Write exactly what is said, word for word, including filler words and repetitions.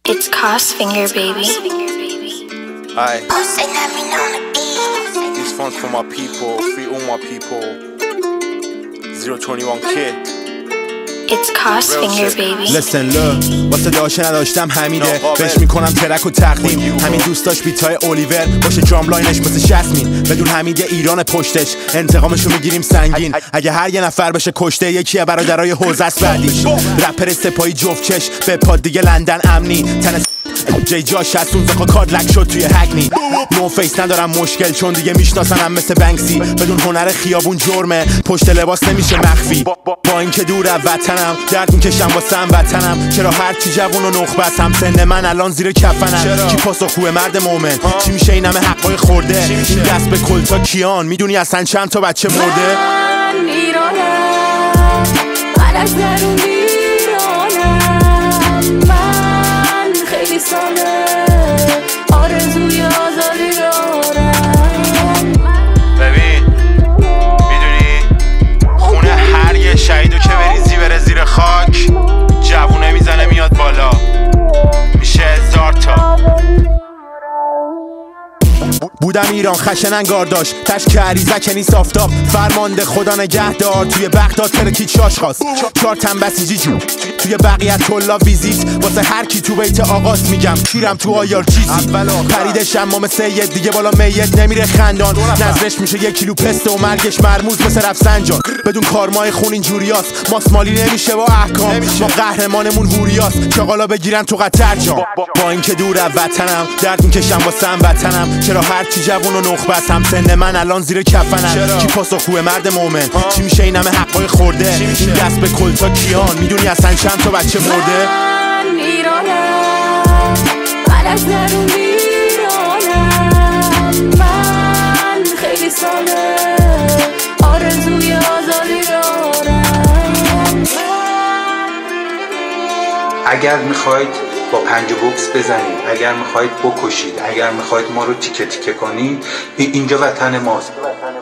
It's Cosfinger, baby. Aye. These funds for my people, free all my people. zero twenty-one kid. It's Cosfinger, baby. Listen look واسه داشته نداشتم حمیده بهش میکنم ترک و تقدیم همین دوست داشت بیتای اولیور باشه درام لاینش مثل شسمین بدون حمید ایران پشتش انتقامشو میگیریم سنگین اگه هر یه نفر بشه کشته یکیه برادرای حوزه است بعدیش رپر سپاهی جفت چش به پاد دیگه لندن امنی تن جی جاش از اون زخا کادلک شد توی هکنی نو فیس ندارم مشکل چون دیگه میشناسنم مثل بنکسی بدون هنر خیابون جرمه پشت لباس نمیشه مخفی با اینکه دور از وطنم درد میکشم واسم وطنم چرا هرچی جوون و نخبت هم سن من الان زیر کفنم کی پاسخگوه مرد مومن چی میشه این همه حقای خورده این دست به کلتا کیان میدونی اصلا چند تا بچه مرده من ایرانم من از درون ایرانم من خیلی ساله آرزوی آزادی دارم ببین میدونی خونه هر یه شهیدو که بریزی بره زیر خاک جوونه میزنه میاد بالا میشه هزار تا بودم ایران خشن انگار داشت تشک عریزک نیست آفتاب فرمانده خدا نگهدار توی بغداد ترکید شاش خواست چهار تن بسیجی جون توی بقیت طلا ویزیت واسه هر کی تو بیت آغاز میگم کیرم تو آیار چیزی پرید شمام سید دیگه بالا میت نمیره خندان نظرش میشه یک کیلو پسته و مرگش مرموز مثل رفسنجان بدون کارمای خون اینجوریاست ماسمالی نمیشه با احکام ما قهرمانمون هوریاست چاقالا بگیرن تو قطر جام با اینکه دور از وطنم درد میکشم واسم وطنم چرا هرچی جوون و نخبت هم سن من الان زیر کفنم کی پاسخگوه مرد مومن چی میشه این همه حقای خورده این دست به کلتا کیان میدونی اصلا چند تا بچه مرده من ایرانم من از درون ایرانم من خیلی ساله آرزوی آزادی دارم اگر میخواید با پنج بوکس بزنید اگر میخواید بکشید اگر میخواید ما رو تیکه تیکه کنید اینجا وطن ماست